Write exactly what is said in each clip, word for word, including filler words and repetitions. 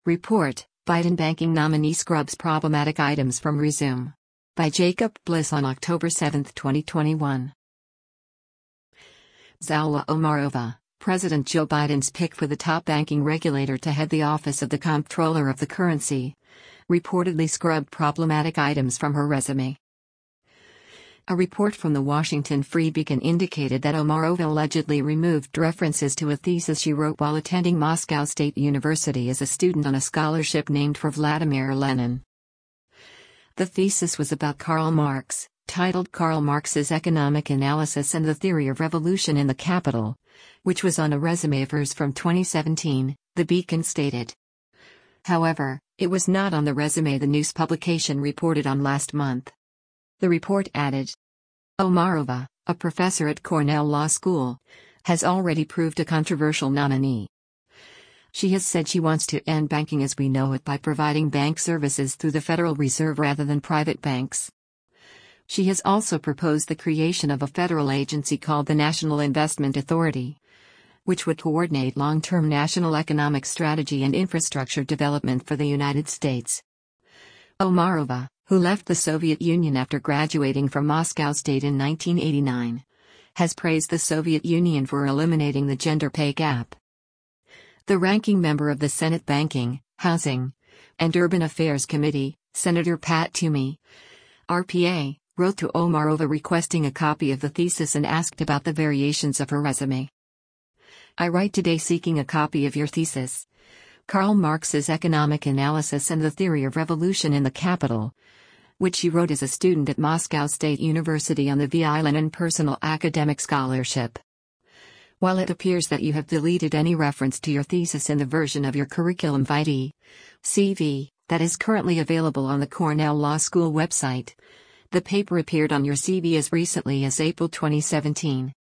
Report, Biden banking nominee scrubs problematic items from resume. By Jacob Bliss on October seventh, twenty twenty-one. Zalwa Omarova, President Joe Biden's pick for the top banking regulator to head the Office of the Comptroller of the Currency, reportedly scrubbed problematic items from her resume. A report from the Washington Free Beacon indicated that Omarova allegedly removed references to a thesis she wrote while attending Moscow State University as a student on a scholarship named for Vladimir Lenin. The thesis was about Karl Marx, titled Karl Marx's Economic Analysis and the Theory of Revolution in the Capital, which was on a resume of hers from twenty seventeen, the Beacon stated. However, it was not on the resume the news publication reported on last month. The report added, Omarova, a professor at Cornell Law School, has already proved a controversial nominee. She has said she wants to end banking as we know it by providing bank services through the Federal Reserve rather than private banks. She has also proposed the creation of a federal agency called the National Investment Authority, which would coordinate long-term national economic strategy and infrastructure development for the United States. Omarova, who left the Soviet Union after graduating from Moscow State in nineteen eighty-nine, has praised the Soviet Union for eliminating the gender pay gap. The ranking member of the Senate Banking, Housing, and Urban Affairs Committee, Senator Pat Toomey, R P A, wrote to Omarova requesting a copy of the thesis and asked about the variations of her resume. I write today seeking a copy of your thesis, Karl Marx's Economic Analysis and the Theory of Revolution in the Capital, which she wrote as a student at Moscow State University on the V I Lenin Personal Academic Scholarship. While it appears that you have deleted any reference to your thesis in the version of your curriculum vitae, C V, that is currently available on the Cornell Law School website, the paper appeared on your C V as recently as April twenty seventeen.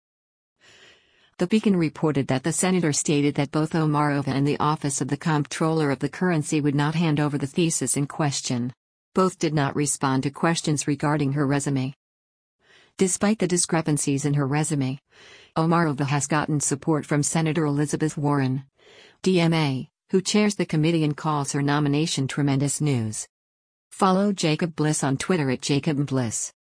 The Beacon reported that the senator stated that both Omarova and the Office of the Comptroller of the Currency would not hand over the thesis in question. Both did not respond to questions regarding her resume. Despite the discrepancies in her resume, Omarova has gotten support from Senator Elizabeth Warren, D M A, who chairs the committee and calls her nomination tremendous news. Follow Jacob Bliss on Twitter at Jacob Bliss.